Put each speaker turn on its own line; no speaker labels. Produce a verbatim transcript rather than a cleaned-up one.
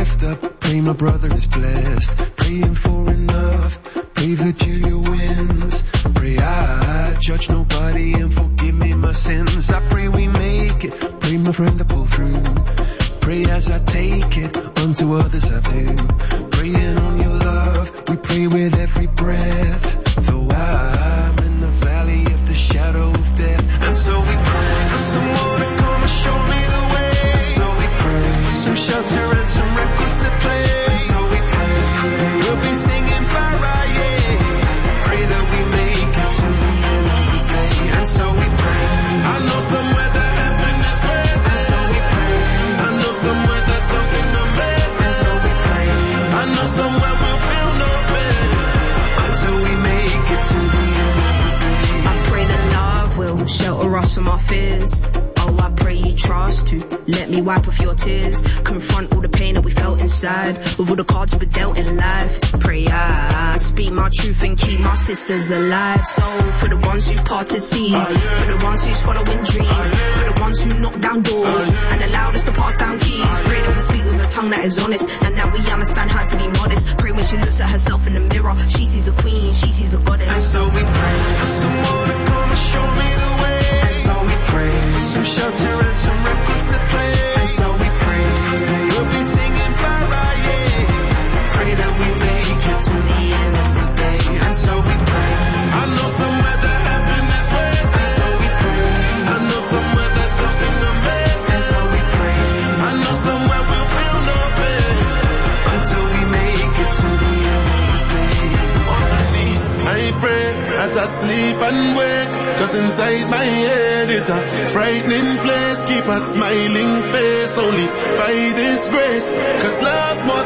lift up, pray my brother is blessed. Praying for enough, pray Virginia wins. Pray I judge nobody and forgive me my sins. I pray we make it, pray my friend to pull through. Pray as I take it, unto others I do. Praying on your love, we pray with every breath. Though I'm in the valley of the shadow of death. And so we pray for someone to come and show me the way. And so we pray for some shelter and some records to play. And so we pray that we'll be singing Mariah. Pray that we make it to the end of the day. And so we pray. I know somewhere that heaven is where. And so we pray. I know somewhere that something amazing. And so we pray. I know somewhere we'll feel no pain until we make it to the end of the day.
I pray that love will shelter us from our fears. Oh, I pray you trust to let me wipe off your tears. Confront all the pain that we felt inside with all the cards we dealt in life. Pray I speak my truth and keep my sisters alive. So for the ones who've parted seas, for the ones who's following dreams, for the ones who knock down doors and allowed us to pass down keys. Pray that we speak with a tongue that is honest and that we understand how to be modest. Pray when she looks at herself in the mirror, she sees a queen, she sees a goddess.
And so we pray for someone to come and show me the way. And so we pray for some shelter and some records to play. And so we pray that you'll be singing Mariah. Pray that we make it to the end of the day. And so we pray. I know somewhere that heaven is where. And so we pray. I know somewhere that something amazing. And so we pray. I know somewhere we'll feel no pain until we make it to the end of the day.
Underneath, I pray as I sleep and wake. Cause inside my head it's a frightening place. Keep a smiling face only by this grace. Cause love more